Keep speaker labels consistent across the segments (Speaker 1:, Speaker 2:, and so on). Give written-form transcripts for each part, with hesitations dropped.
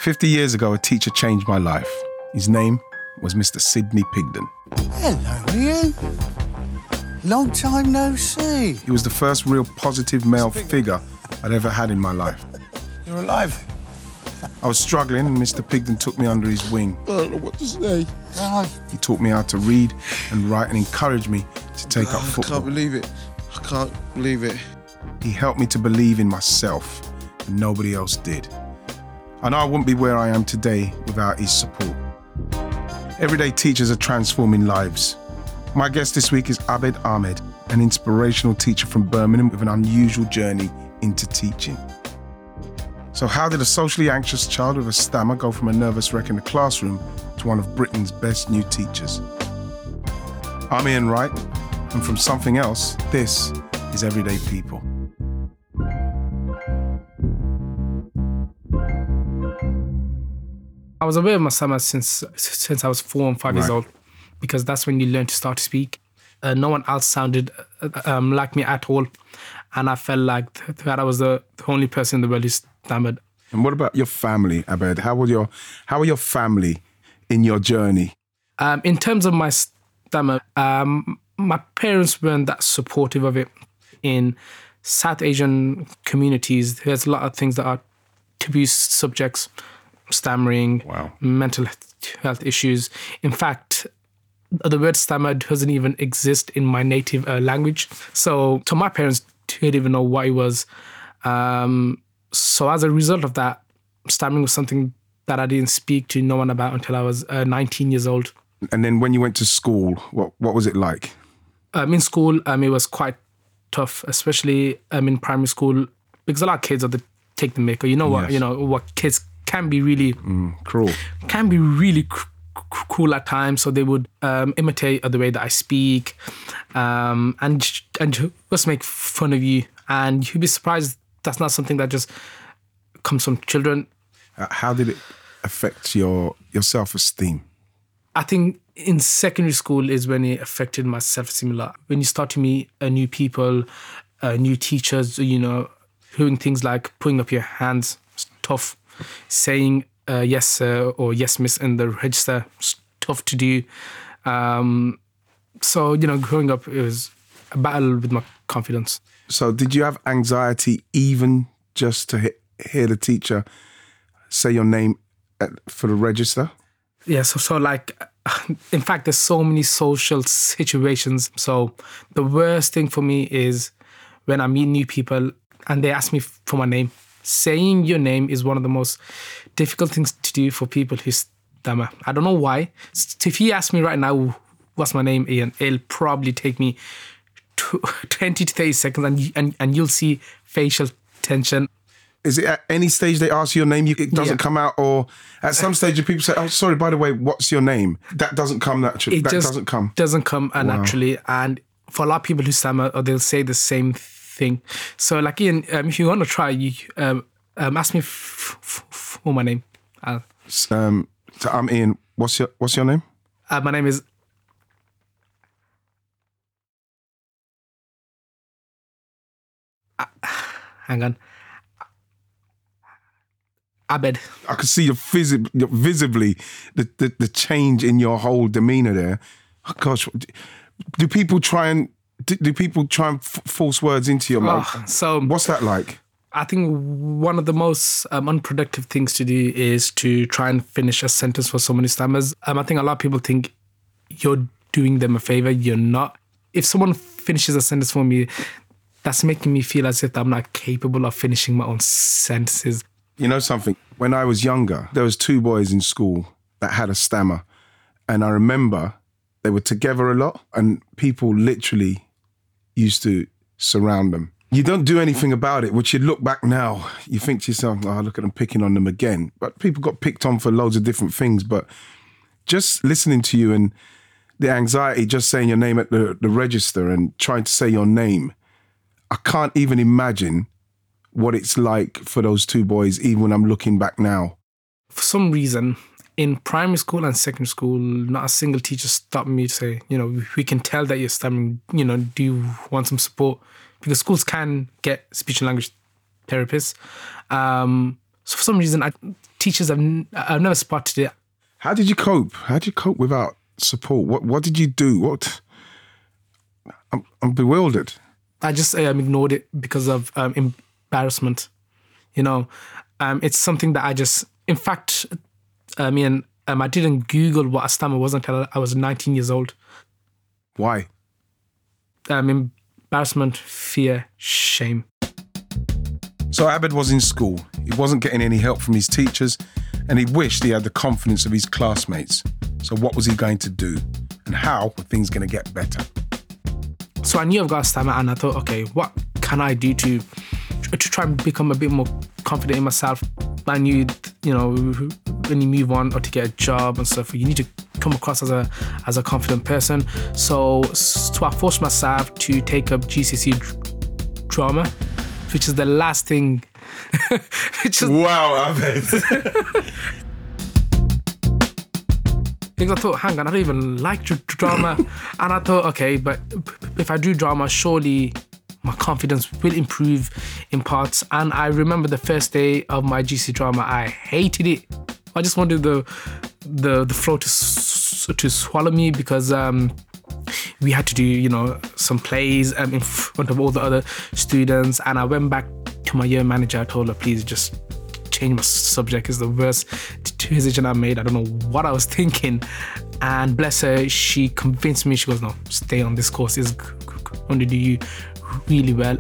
Speaker 1: 50 years ago, a teacher changed my life. His name was Mr. Sidney Pigden.
Speaker 2: Hello, Ian. Long time no see.
Speaker 1: He was the first real positive male figure I'd ever had in my life.
Speaker 2: You're alive.
Speaker 1: I was struggling and Mr. Pigden took me under his wing.
Speaker 2: I don't know what to say.
Speaker 1: He taught me how to read and write and encouraged me to take up football.
Speaker 2: I can't believe it. I can't believe it.
Speaker 1: He helped me to believe in myself, and nobody else did. I know I wouldn't be where I am today without his support. Everyday teachers are transforming lives. My guest this week is Abed Ahmed, an inspirational teacher from Birmingham with an unusual journey into teaching. So how did a socially anxious child with a stammer go from a nervous wreck in the classroom to one of Britain's best new teachers? I'm Ian Wright, and from Something Else, this is Everyday People.
Speaker 3: I was aware of my stammer since I was 4 and 5 years old, because that's when you learn to start to speak. No one else sounded like me at all, and I felt like that I was the only person in the world who stammered.
Speaker 1: And what about your family, Abed? How were your family in your journey?
Speaker 3: In terms of my stammer, my parents weren't that supportive of it. In South Asian communities, there's a lot of things that are taboo subjects. Stammering, mental health issues. In fact, the word stammer doesn't even exist in my native language. So my parents didn't even know what it was. So as a result of that, stammering was something that I didn't speak to no one about until I was 19 years old.
Speaker 1: And then when you went to school, what was it like?
Speaker 3: In school, it was quite tough, especially in primary school, because a lot of kids are the take the mick. What kids can be really
Speaker 1: cruel.
Speaker 3: Can be really cruel at times. So they would imitate the way that I speak, and just make fun of you. And you'd be surprised that's not something that just comes from children.
Speaker 1: How did it affect your self-esteem?
Speaker 3: I think in secondary school is when it affected my self-esteem a lot. When you start to meet new people, new teachers, doing things like putting up your hands, it's tough. Saying yes sir or yes miss in the register, it's tough to do. So growing up, it was a battle with my confidence.
Speaker 1: So did you have anxiety even just to hear the teacher say your name for the register?
Speaker 3: Yeah, so like, in fact, there's so many social situations. So the worst thing for me is when I meet new people and they ask me for my name. Saying your name is one of the most difficult things to do for people who stammer. I don't know why. If you ask me right now, what's my name, Ian, it'll probably take me 20 to 30 seconds and you'll see facial tension.
Speaker 1: Is it at any stage they ask you your name, it doesn't come out? Or at some stage people say, oh, sorry, by the way, what's your name? That doesn't come naturally. Doesn't come
Speaker 3: naturally. And for a lot of people who stammer, they'll say the same thing. So like, Ian, if you want to try, you ask me for my name.
Speaker 1: So I'm Ian. What's your name?
Speaker 3: My name is hang on. Abed.
Speaker 1: I could see visibly the change in your whole demeanour there. Oh, gosh, do people try and force words into your mouth?
Speaker 3: So
Speaker 1: what's that like?
Speaker 3: I think one of the most unproductive things to do is to try and finish a sentence for someone who stammers. I think a lot of people think you're doing them a favour. You're not. If someone finishes a sentence for me, that's making me feel as if I'm not capable of finishing my own sentences.
Speaker 1: You know something? When I was younger, there was 2 boys in school that had a stammer. And I remember they were together a lot and people literally used to surround them. You don't do anything about it, which you look back now, you think to yourself, oh, look at them picking on them again. But people got picked on for loads of different things. But just listening to you and the anxiety, just saying your name at the register and trying to say your name, I can't even imagine what it's like for those 2 boys, even when I'm looking back now.
Speaker 3: For some reason, in primary school and secondary school, not a single teacher stopped me to say, we can tell that you're stammering, do you want some support? Because schools can get speech and language therapists. So for some reason, I've never spotted it.
Speaker 1: How did you cope? How did you cope without support? What did you do? I'm bewildered.
Speaker 3: I just ignored it because of embarrassment. You know, it's something that I just, in fact, I didn't Google what a stammer was until I was 19 years old.
Speaker 1: Why?
Speaker 3: Embarrassment, fear, shame.
Speaker 1: So Abed was in school. He wasn't getting any help from his teachers, and he wished he had the confidence of his classmates. So what was he going to do? And how were things going to get better?
Speaker 3: So I knew I've got a stammer, and I thought, okay, what can I do to try and become a bit more confident in myself? I knew, you know, when you move on or to get a job and stuff, you need to come across as a confident person. So I forced myself to take up GCSE drama, which is the last thing.
Speaker 1: Wow, Abed.
Speaker 3: Because I thought, hang on, I don't even like drama. And I thought, okay, but if I do drama, surely my confidence will improve in parts. And I remember the first day of my GC drama, I hated it. I just wanted the floor to swallow me, because we had to do, you know, some plays in front of all the other students. And I went back to my year manager. I told her, please just change my subject. It's the worst decision I made. I don't know what I was thinking. And bless her, she convinced me. She goes, no, stay on this course. It's going to do you really well.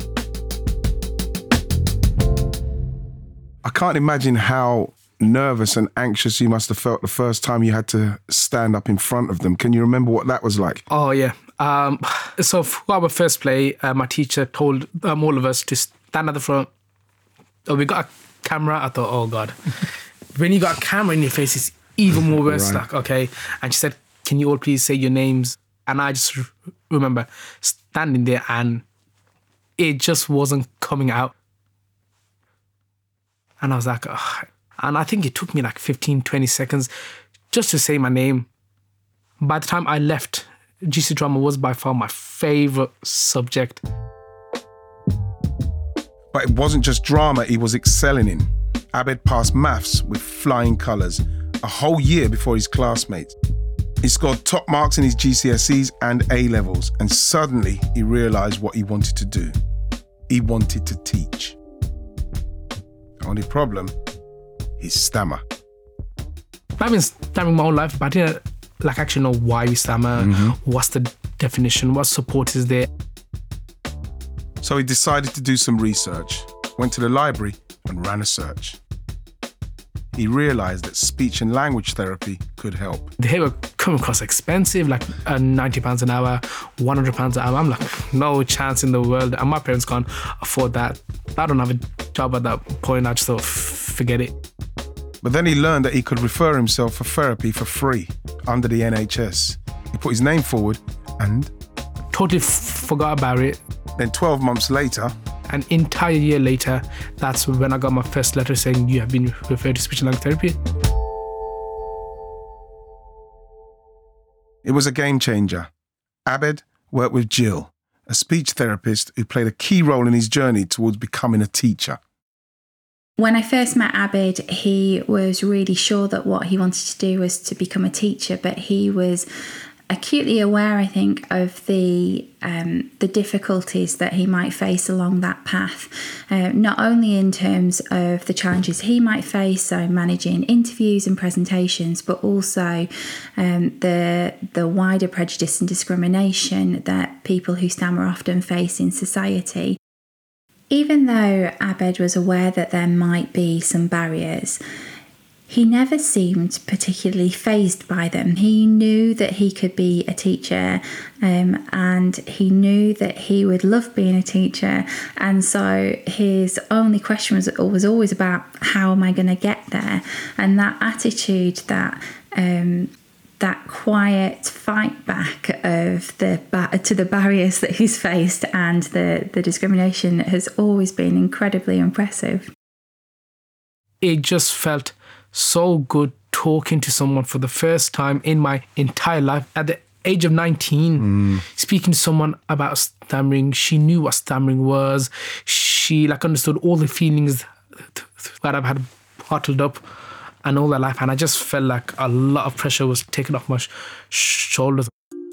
Speaker 1: I can't imagine how nervous and anxious you must have felt the first time you had to stand up in front of them. Can you remember what that was like?
Speaker 3: Oh, yeah. So for our first play, my teacher told all of us to stand at the front. Oh, we got a camera. I thought, oh, God. When you got a camera in your face, it's even more worse.
Speaker 1: Right.
Speaker 3: Like, okay. And she said, can you all please say your names? And I just remember standing there and it just wasn't coming out. And I was like, ugh. And I think it took me like 15, 20 seconds just to say my name. By the time I left, GC drama was by far my favourite subject.
Speaker 1: But it wasn't just drama he was excelling in. Abed passed maths with flying colours a whole year before his classmates. He scored top marks in his GCSEs and A-levels, and suddenly he realised what he wanted to do. He wanted to teach. The only problem, his stammer.
Speaker 3: I've been stammering my whole life, but I didn't actually know why we stammer, what's the definition, what support is there.
Speaker 1: So he decided to do some research, went to the library and ran a search. He realised that speech and language therapy could help.
Speaker 3: They were coming across expensive, like £90 an hour, £100 an hour. I'm like, no chance in the world. And my parents can't afford that. I don't have a job at that point. I just thought, forget it.
Speaker 1: But then he learned that he could refer himself for therapy for free under the NHS. He put his name forward and...
Speaker 3: Totally forgot about it.
Speaker 1: Then 12 months later...
Speaker 3: An entire year later, that's when I got my first letter saying you have been referred to speech and language therapy.
Speaker 1: It was a game changer. Abed worked with Jill, a speech therapist who played a key role in his journey towards becoming a teacher.
Speaker 4: When I first met Abed, he was really sure that what he wanted to do was to become a teacher, but he was acutely aware, I think, of the difficulties that he might face along that path, not only in terms of the challenges he might face, so managing interviews and presentations, but also the wider prejudice and discrimination that people who stammer often face in society. Even though Abed was aware that there might be some barriers, he never seemed particularly fazed by them. He knew that he could be a teacher, and he knew that he would love being a teacher. And so his only question was always about, how am I going to get there? And that attitude, that quiet fight back of to the barriers that he's faced and the discrimination has always been incredibly impressive.
Speaker 3: It just felt so good talking to someone for the first time in my entire life. At the age of 19, speaking to someone about stammering, she knew what stammering was. She understood all the feelings that I've had bottled up and all their life. And I just felt like a lot of pressure was taken off my shoulders.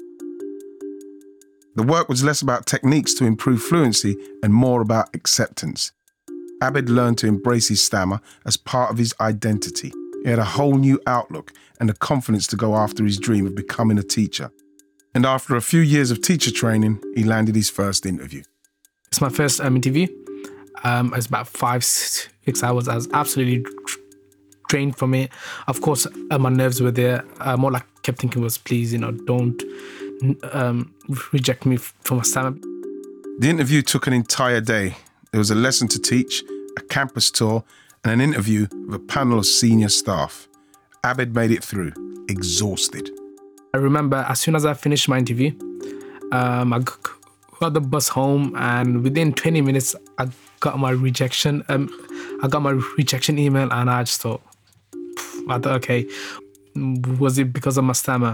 Speaker 1: The work was less about techniques to improve fluency and more about acceptance. Abid learned to embrace his stammer as part of his identity. He had a whole new outlook and the confidence to go after his dream of becoming a teacher. And after a few years of teacher training, he landed his first interview.
Speaker 3: It's my first interview. It's about 5-6 hours. I was absolutely trained from it. Of course, my nerves were there. All I kept thinking was, please, don't reject me for my stammer.
Speaker 1: The interview took an entire day. There was a lesson to teach, a campus tour, and an interview with a panel of senior staff. Abid made it through, exhausted.
Speaker 3: I remember as soon as I finished my interview, I got the bus home, and within 20 minutes, I got my rejection. I got my rejection email, and I just thought, okay, was it because of my stammer?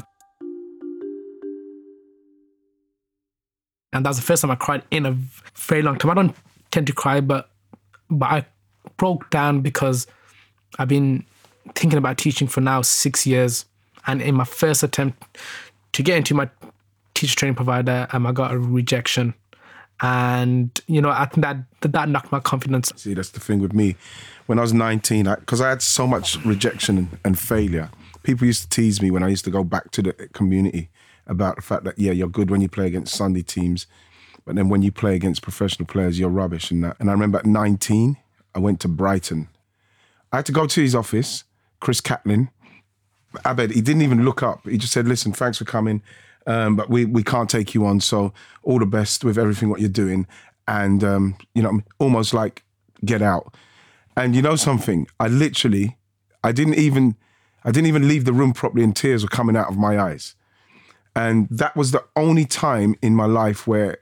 Speaker 3: And that was the first time I cried in a very long time. I don't tend to cry, but I broke down because I've been thinking about teaching for now 6 years. And in my first attempt to get into my teacher training provider, I got a rejection. And, I think that knocked my confidence.
Speaker 1: See, that's the thing with me. When I was 19, because I had so much rejection and failure, people used to tease me when I used to go back to the community about the fact that, yeah, you're good when you play against Sunday teams, but then when you play against professional players, you're rubbish and that. And I remember at 19, I went to Brighton. I had to go to his office, Chris Catlin. Abid, he didn't even look up. He just said, listen, thanks for coming, but we can't take you on, so all the best with everything what you're doing. And, almost like, get out. And you know something? I didn't even leave the room properly and tears were coming out of my eyes. And that was the only time in my life where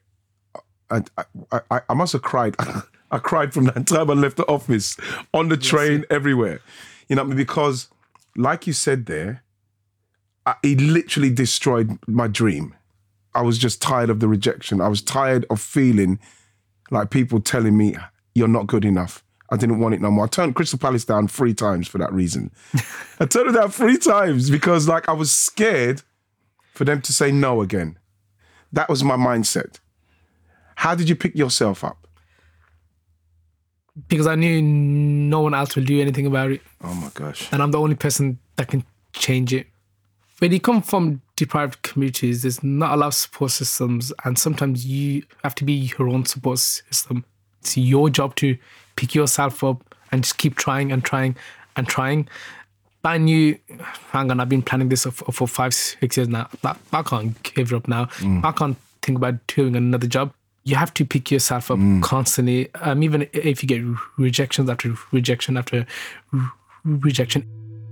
Speaker 1: I must have cried. I cried from that time I left the office, on the train, everywhere. Because like you said there, it literally destroyed my dream. I was just tired of the rejection. I was tired of feeling like people telling me, you're not good enough. I didn't want it no more. I turned Crystal Palace down 3 times for that reason. I turned it down 3 times because I was scared for them to say no again. That was my mindset. How did you pick yourself up?
Speaker 3: Because I knew no one else will do anything about it.
Speaker 1: Oh my gosh.
Speaker 3: And I'm the only person that can change it. When you come from deprived communities, there's not a lot of support systems, and sometimes you have to be your own support system. It's your job to pick yourself up and just keep trying and trying and trying. I knew, hang on, I've been planning this for 5-6 years now. I can't give it up now. I can't think about doing another job. You have to pick yourself up constantly, even if you get rejections after rejection after rejection.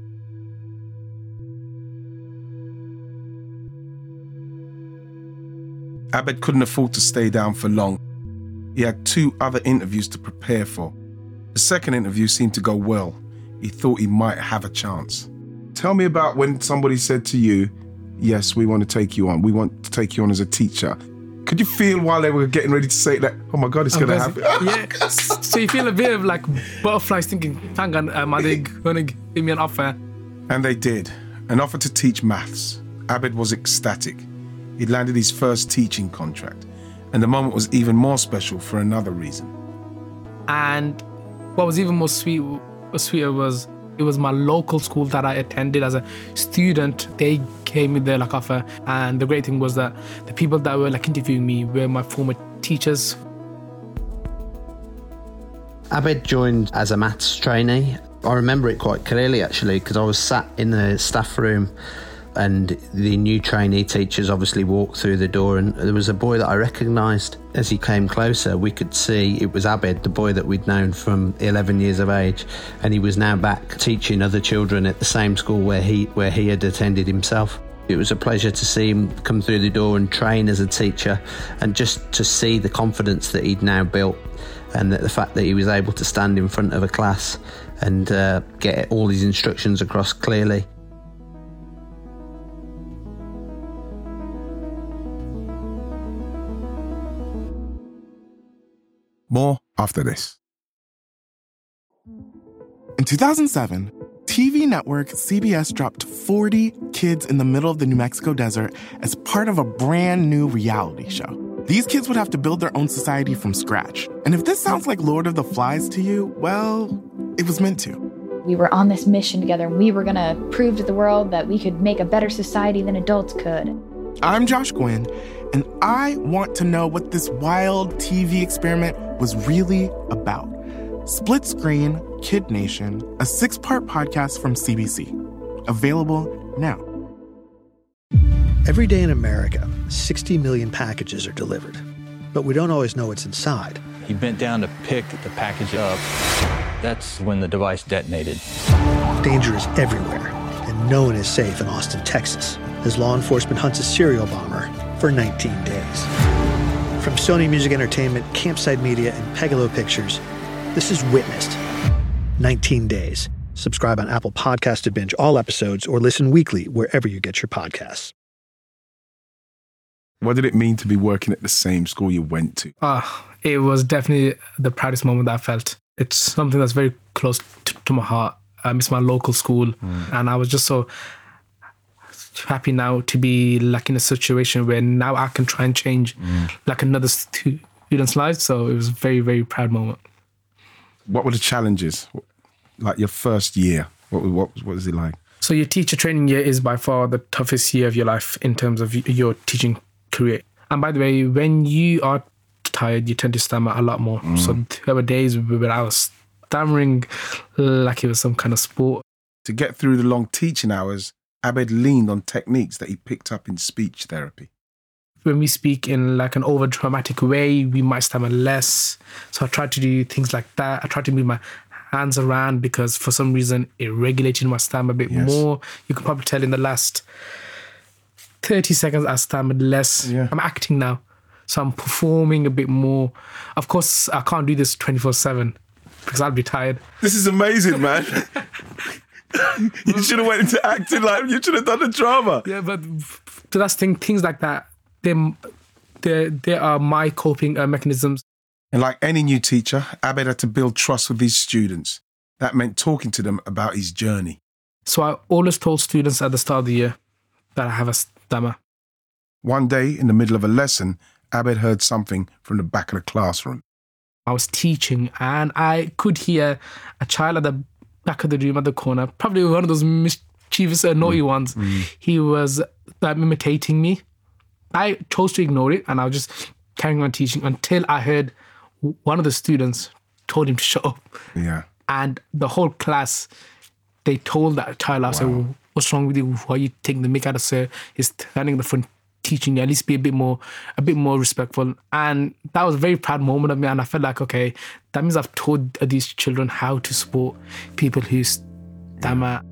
Speaker 1: Abid couldn't afford to stay down for long. He had 2 other interviews to prepare for. The second interview seemed to go well. He thought he might have a chance. Tell me about when somebody said to you, yes, we want to take you on. We want to take you on as a teacher. Could you feel while they were getting ready to say that, oh my God, it's going to happen?
Speaker 3: Yeah. So you feel a bit of like butterflies thinking, hang on, are they going to give me an offer?
Speaker 1: And they did. An offer to teach maths. Abid was ecstatic. He'd landed his first teaching contract. And the moment was even more special for another reason.
Speaker 3: And what was even more sweeter was it was my local school that I attended as a student. They gave me their offer, and the great thing was that the people that were interviewing me were my former teachers.
Speaker 5: Abid joined as a maths trainee. I remember it quite clearly actually, because I was sat in the staff room and the new trainee teachers obviously walked through the door, and there was a boy that I recognised. As he came closer, we could see it was Abid, the boy that we'd known from 11 years of age, and he was now back teaching other children at the same school where he had attended himself. It was a pleasure to see him come through the door and train as a teacher, and just to see the confidence that he'd now built, and the fact that he was able to stand in front of a class and get all his instructions across clearly.
Speaker 1: More after this.
Speaker 6: In 2007, TV network CBS dropped 40 kids in the middle of the New Mexico desert as part of a brand new reality show. These kids would have to build their own society from scratch. And if this sounds like Lord of the Flies to you, well, it was meant to.
Speaker 7: We were on this mission together, and we were going to prove to the world that we could make a better society than adults could.
Speaker 6: I'm Josh Gwynn, and I want to know what this wild TV experiment was really about. Split Screen, Kid Nation, a 6-part podcast from CBC. Available now.
Speaker 8: Every day in America, 60 million packages are delivered, but we don't always know what's inside.
Speaker 9: He bent down to pick the package up. That's when the device detonated.
Speaker 8: Danger is everywhere, and no one is safe in Austin, Texas, as law enforcement hunts a serial bomber for 19 days. From Sony Music Entertainment, Campside Media, and Pegalo Pictures, this is Witnessed. 19 Days. Subscribe on Apple Podcasts to binge all episodes or listen weekly wherever you get your podcasts.
Speaker 1: What did it mean to be working at the same school you went to?
Speaker 3: It was definitely the proudest moment that I felt. It's something that's very close to my heart. I miss my local school, and I was just so happy now to be like in a situation where now I can try and change like another student's life. So it was a very, very proud moment.
Speaker 1: What were the challenges? Like your first year, what was it like?
Speaker 3: So your teacher training year is by far the toughest year of your life in terms of your teaching career. And by the way, when you are tired, you tend to stammer a lot more. So there were days where I was stammering like it was some kind of sport.
Speaker 1: To get through the long teaching hours, Abed leaned on techniques that he picked up in speech therapy.
Speaker 3: When we speak in like an over-dramatic way, we might stammer less. So I tried to do things like that. I tried to move my hands around because for some reason it regulated my stammer a bit more. You can probably tell in the last 30 seconds I stammered less. Yeah. I'm acting now. So I'm performing a bit more. Of course, I can't do this 24/7 because I'll be tired.
Speaker 1: This is amazing, man. You should have went into acting, like you should have done the drama.
Speaker 3: Yeah, but that's things like that. They are my coping mechanisms.
Speaker 1: And like any new teacher, Abed had to build trust with his students. That meant talking to them about his journey.
Speaker 3: So I always told students at the start of the year that I have a stammer.
Speaker 1: One day, in the middle of a lesson, Abed heard something from the back of the classroom.
Speaker 3: I was teaching and I could hear a child at the back of the room at the corner, probably one of those mischievous, naughty ones. He was imitating me. I chose to ignore it and I was just carrying on teaching until I heard one of the students told him to shut up.
Speaker 1: Yeah.
Speaker 3: And the whole class, they told that child, I said, what's wrong with you? Why are you taking the mick out of sir? He's standing in the front teaching you. At least be a bit more respectful. And that was a very proud moment of me. And I felt like, okay, that means I've taught these children how to support people who stammer.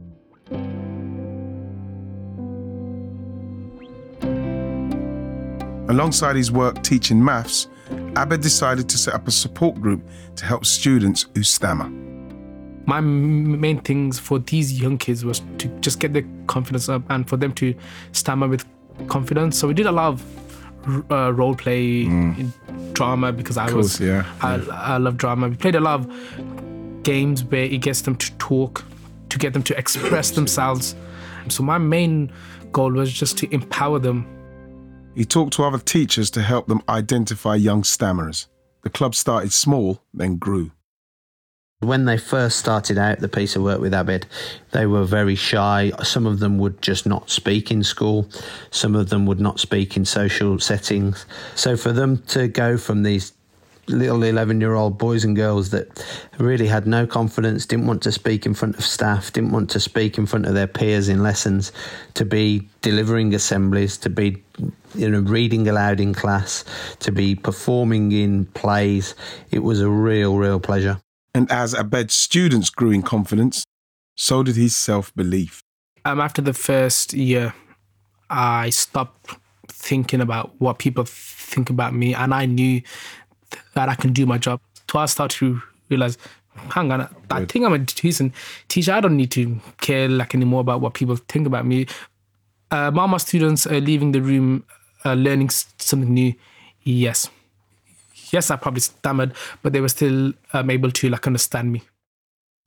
Speaker 1: Alongside his work teaching maths, Abed decided to set up a support group to help students who stammer.
Speaker 3: My main things for these young kids was to just get their confidence up and for them to stammer with confidence. So we did a lot of role play, drama, because I love drama. We played a lot of games where it gets them to talk, to get them to express themselves. So my main goal was just to empower them.
Speaker 1: He talked to other teachers to help them identify young stammerers. The club started small, then grew.
Speaker 5: When they first started out the piece of work with Abed, they were very shy. Some of them would just not speak in school. Some of them would not speak in social settings. So for them to go from these little 11-year-old boys and girls that really had no confidence, didn't want to speak in front of staff, didn't want to speak in front of their peers in lessons, to be delivering assemblies, to be reading aloud in class, to be performing in plays, it was a real pleasure.
Speaker 1: And as Abed's students grew in confidence, so did his self-belief.
Speaker 3: After the first year, I stopped thinking about what people think about me, and I knew that I can do my job. So I started to realize, hang on, I think I'm a decent teacher. I don't need to care anymore about what people think about me. My students are leaving the room learning something new. Yes, I probably stammered, but they were still able to understand me.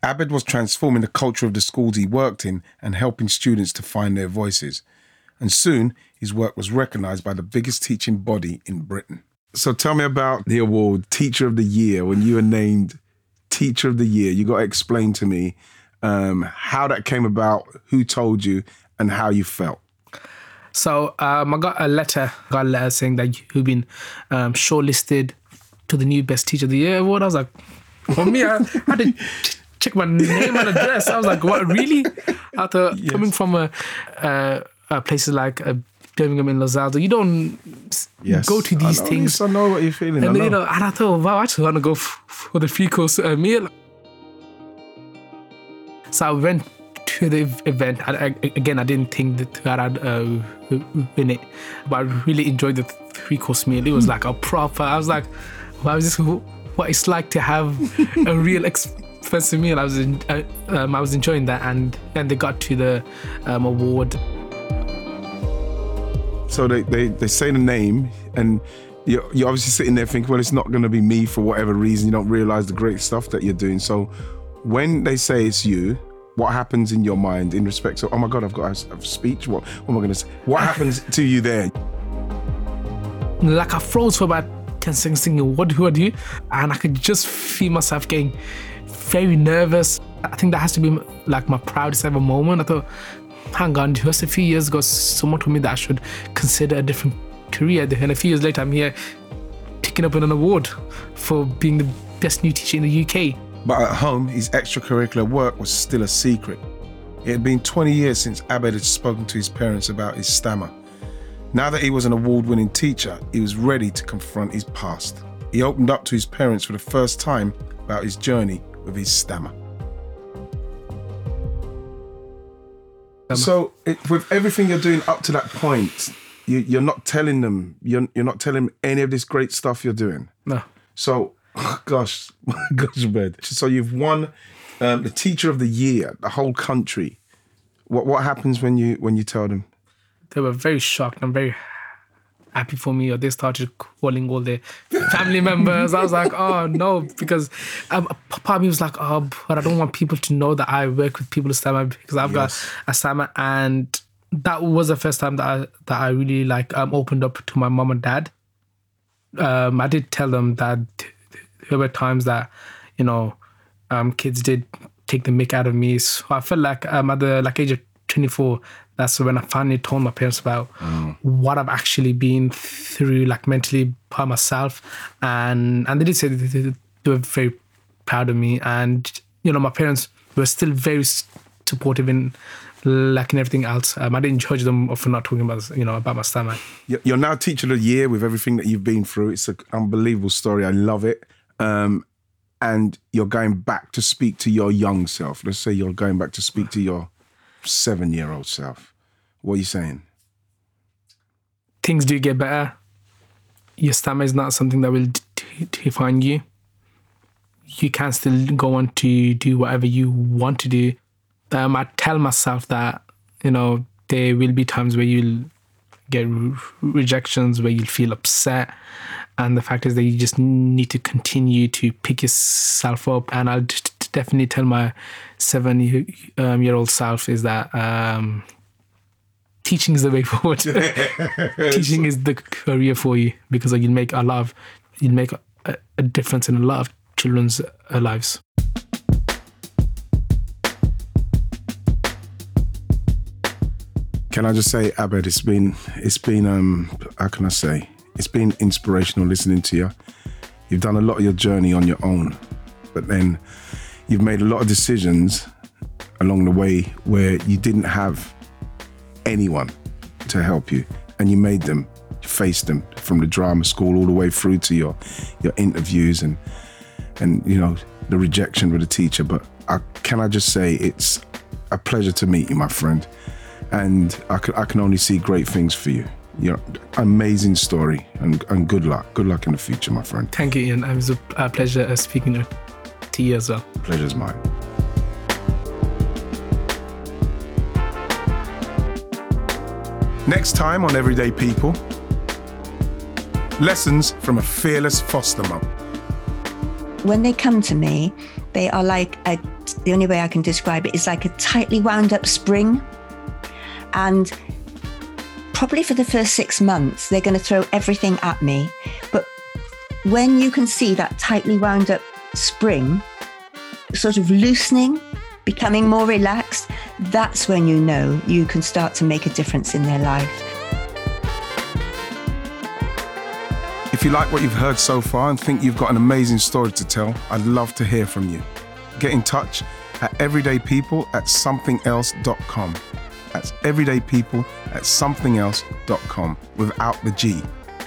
Speaker 1: Abed was transforming the culture of the schools he worked in and helping students to find their voices. And soon, his work was recognised by the biggest teaching body in Britain. So tell me about the award, Teacher of the Year, when you were named Teacher of the Year. You got to explain to me how that came about, who told you, and how you felt.
Speaker 3: So I got a letter saying that you've been shortlisted to the new Best Teacher of the Year award. I was like, for me, I had to check my name and address. I was like, what, really? I thought, coming from places like Birmingham and Lozado, you don't go to these things.
Speaker 1: I know what you're feeling.
Speaker 3: And I thought, wow, I just want to go for the 3-course meal. So I went to the event. I didn't think that I'd win it, but I really enjoyed the 3-course meal. It was like a proper. I was like, wow, is this what it's like to have a real expensive meal? I was enjoying that, and then they got to the award.
Speaker 1: So they say the name, and you're obviously sitting there thinking, well, it's not going to be me for whatever reason. You don't realise the great stuff that you're doing. So when they say it's you, what happens in your mind in respect to, oh my God, I've got a speech? What am I going to say? What happens to you there?
Speaker 3: Like I froze for about 10 seconds thinking, what do I do? And I could just feel myself getting very nervous. I think that has to be like my proudest ever moment. I thought, hang on, just a few years ago, someone told me that I should consider a different career. And a few years later, I'm here picking up an award for being the best new teacher in the UK.
Speaker 1: But at home, his extracurricular work was still a secret. It had been 20 years since Abed had spoken to his parents about his stammer. Now that he was an award-winning teacher, he was ready to confront his past. He opened up to his parents for the first time about his journey with his stammer. So with everything you're doing up to that point, you're not telling them, you're not telling them any of this great stuff you're doing.
Speaker 3: No.
Speaker 1: So, gosh, man. So you've won the Teacher of the Year, the whole country. What happens when you tell them?
Speaker 3: They were very shocked and very happy for me. Or they started calling all their family members. I was like, oh no, because part of me was like, oh, but I don't want people to know that I work with people with stammer because I've got a stammer. And that was the first time that I really opened up to my mom and dad. I did tell them that there were times that, kids did take the mick out of me. So I felt like at the age of 24, that's when I finally told my parents about what I've actually been through, mentally by myself. And they did say they were very proud of me. And, my parents were still very supportive in everything else. I didn't judge them for not talking about, about my stammer.
Speaker 1: You're now Teacher of the Year with everything that you've been through. It's an unbelievable story. I love it. And you're going back to speak to your young self. Let's say you're going back to speak to your 7-year-old self. What are you saying?
Speaker 3: Things do get better. Your stammer is not something that will define you. You can still go on to do whatever you want to do. I tell myself that, there will be times where you'll get rejections, where you'll feel upset. And the fact is that you just need to continue to pick yourself up. And I'll definitely tell my 7-year-old self is that teaching is the way forward. Teaching is the career for you because you'll make a difference in a lot of children's lives.
Speaker 1: Can I just say, Abed, it's been how can I say? It's been inspirational listening to you. You've done a lot of your journey on your own, but then you've made a lot of decisions along the way where you didn't have anyone to help you, and you made them, you faced them from the drama school all the way through to your interviews and the rejection with the teacher. But can I just say, it's a pleasure to meet you, my friend, and I can only see great things for you. You're an amazing story, and good luck. Good luck in the future, my friend.
Speaker 3: Thank you, Ian. It was a pleasure speaking to you as well.
Speaker 1: Pleasure's mine. Next time on Everyday People, lessons from a fearless foster mum.
Speaker 10: When they come to me, they are like a the only way I can describe it is like a tightly wound up spring. And probably for the first 6 months, they're going to throw everything at me. But when you can see that tightly wound up spring sort of loosening, becoming more relaxed, that's when you know you can start to make a difference in their life.
Speaker 1: If you like what you've heard so far and think you've got an amazing story to tell, I'd love to hear from you. Get in touch at everydaypeople@somethingelse.com. That's everydaypeople@somethingelse.com without the G.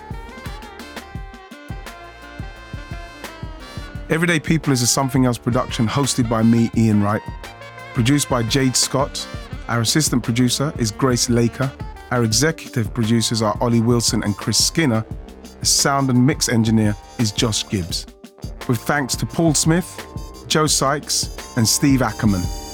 Speaker 1: Everyday People is a Something Else production hosted by me, Ian Wright. Produced by Jade Scott. Our assistant producer is Grace Laker. Our executive producers are Ollie Wilson and Chris Skinner. The sound and mix engineer is Josh Gibbs. With thanks to Paul Smith, Joe Sykes, and Steve Ackerman.